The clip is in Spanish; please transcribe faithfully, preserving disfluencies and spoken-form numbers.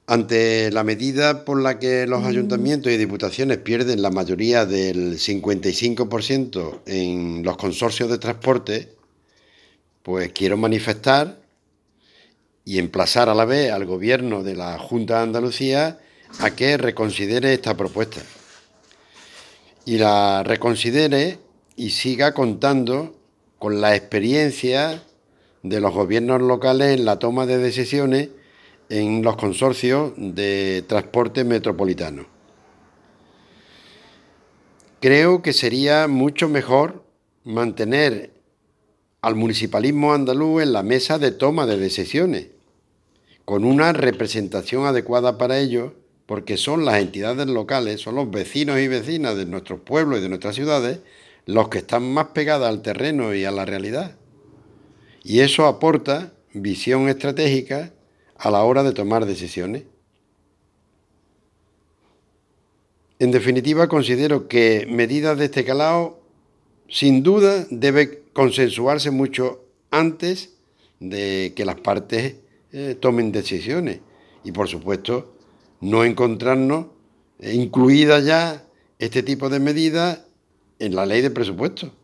Ante la medida por la que los Mm, ayuntamientos y diputaciones pierden la mayoría del cincuenta y cinco por ciento en los consorcios de transporte, pues quiero manifestar y emplazar a la vez al gobierno de la Junta de Andalucía a que reconsidere esta propuesta y la reconsidere y siga contando con la experiencia de los gobiernos locales en la toma de decisiones en los consorcios de transporte metropolitano. Creo que sería mucho mejor mantener al municipalismo andaluz en la mesa de toma de decisiones, con una representación adecuada para ello, porque son las entidades locales, son los vecinos y vecinas de nuestros pueblos y de nuestras ciudades los que están más pegadas al terreno y a la realidad. Y eso aporta visión estratégica a la hora de tomar decisiones. En definitiva, considero que medidas de este calado, sin duda, debe consensuarse mucho antes de que las partes eh, tomen decisiones. Y, por supuesto, no encontrarnos eh, incluidas ya este tipo de medidas en la ley de presupuesto.